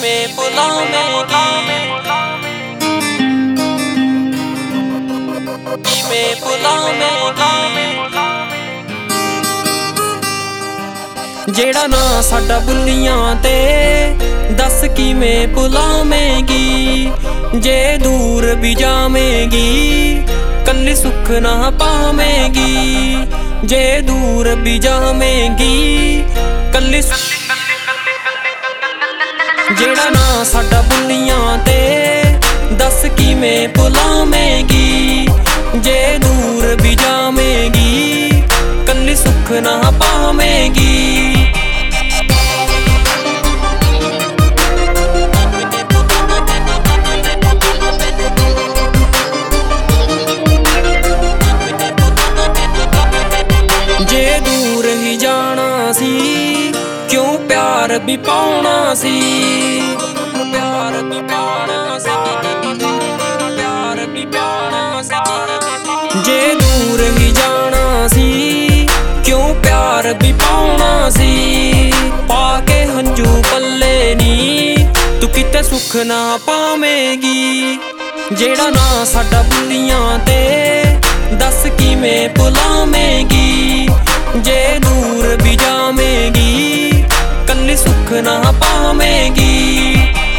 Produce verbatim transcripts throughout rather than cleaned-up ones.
ਕਿਵੇਂ ਭੁਲਾਵੇਂਗੀ, ਕਿਵੇਂ ਭੁਲਾਵੇਂਗੀ। ਜਿਹੜਾ ਨਾ ਸਾਡਾ ਬੁੱਲੀਆਂ ਤੇ ਦੱਸ ਕਿਵੇਂ ਭੁਲਾਵੇਂਗੀ। ਜੇ ਦੂਰ ਵੀ ਜਾਵੇਂਗੀ ਕੱਲੀ ਸੁੱਖ ਨਾ ਪਾਵੇਂਗੀ। ਜੇ ਦੂਰ ਵੀ ਜਾਵੇਂਗੀ ਕੱਲੀ ਜਿਹੜਾ ਨਾ ਸਾਡਾ ਬੁੱਲੀਆਂ ਤੇ ਦੱਸ ਕਿਵੇਂ ਭੁਲਾਵੇਂਗੀ। ਜੇ ਦੂਰ ਵੀ ਜਾਵੇਂਗੀ ਕੱਲੀ ਸੁੱਖ ਨਾ ਪਾਵੇਂਗੀ। ਜੇ ਦੂਰ ਹੀ ਜਾਣਾ ਸੀ ਕਿਉਂ ਪਿਆਰ ਵੀ ਪਾਉਣਾ ਸੀ। ਪਿਆਰ ਵੀ ਪਾਉਣਾ ਸੀ, ਪਿਆਰ ਵੀ ਪਾਉਣਾ ਸੀ। ਜੇ ਦੂਰ ਹੀ ਜਾਣਾ ਸੀ ਕਿਉਂ ਪਿਆਰ ਵੀ ਪਾਉਣਾ ਸੀ। ਪਾ ਕੇ ਹੰਝੂ ਪੱਲੇ ਨੀ ਤੂੰ ਕਿਤੇ ਸੁੱਖ ਨਾ ਪਾਵੇਂਗੀ। ਜਿਹੜਾ ਨਾ ਸਾਡਾ ਬੁੱਲੀਆਂ ਤੇ ਦੱਸ ਕਿਵੇਂ ਭੁਲਾਵੇਂਗੀ। ਜੇ ਦੂਰ ਵੀ ਜਾਵੇਂਗੀ ਕੱਲੀ ਸੁੱਖ ਨਾ ਪਾਵੇਂਗੀ।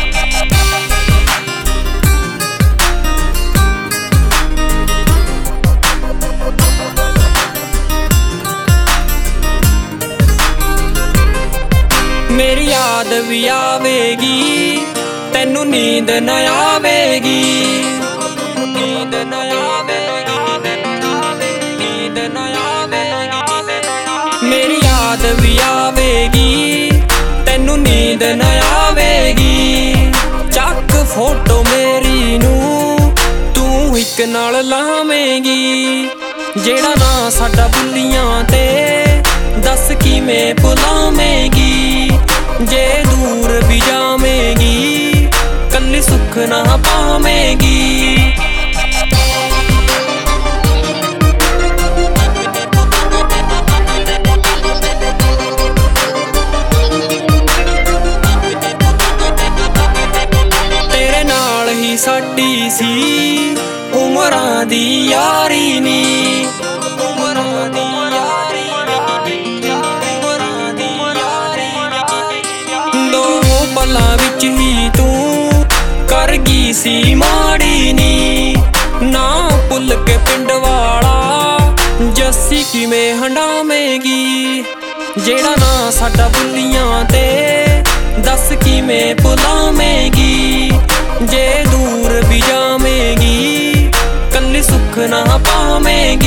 ਮੇਰੀ ਯਾਦ ਵੀ ਆਵੇਗੀ ਤੈਨੂੰ ਨੀਂਦ ਨਾ ਆਵੇਗੀ। ਨੀਂਦ ਨਾ ਆਵੇਗੀ, ਨੀਂਦ ਨਾ ਆਵੇਗੀ। ਮੇਰੀ ਯਾਦ ਵੀ ਆਵੇਗੀ ਤੈਨੂੰ ਨੀਂਦ ਨਾ ਆਵੇਗੀ। ਚੱਕ ਫੋਟੋ ਮੇਰੀ ਨੂੰ ਤੂੰ ਇੱਕ ਨਾਲ ਲਾਵੇਂਗੀ। ਜਿਹੜਾ ਨਾ ਸਾਡਾ ਬੁੱਲੀਆਂ ਤੇ ਦੱਸ ਕਿਵੇਂ ਭੁਲਾਵੇਂਗੀ। ਜੇ ਦੂਰ ਵੀ ਜਾਵੇਂਗੀ ਕੱਲੀ ਸੁੱਖ ਨਾ ਪਾਵੇਂਗੀ। ਤੇਰੇ ਨਾਲ ਹੀ ਸਾਡੀ ਸੀ ਉਮਰਾਂ ਦੀ ਯਾਰੀ ਨੀ। ਉਮਰਾਂ ਦੀ ਯਾਰੀ, ਉਮਰਾਂ ਦੀ ਯਾਰੀ। ਦੋ ਪਲਾਂ ਵਿੱਚ ਹੀ ਤੂੰ ਕਰ ਗਈ ਸੀ ਮਾੜੀ ਨੀ। ਨਾ ਭੁੱਲ ਕੇ ਪਿੰਡ ਵਾਲਾ ਜੱਸੀ ਕਿਵੇਂ ਹੰਡਾਵੇਂਗੀ। ਜਿਹੜਾ ਨਾ ਸਾਡਾ ਬੁੱਲੀਆਂ ਤੇ ਦੱਸ ਕਿਵੇਂ ਭੁਲਾਵੇਂਗੀ। ਜੇ ਦੂਰ ਵੀ ਜਾਵੇਂਗੀ ਕੱਲੀ ਸੁੱਖ ਨਾ ਪਾਵੇਂਗੀ।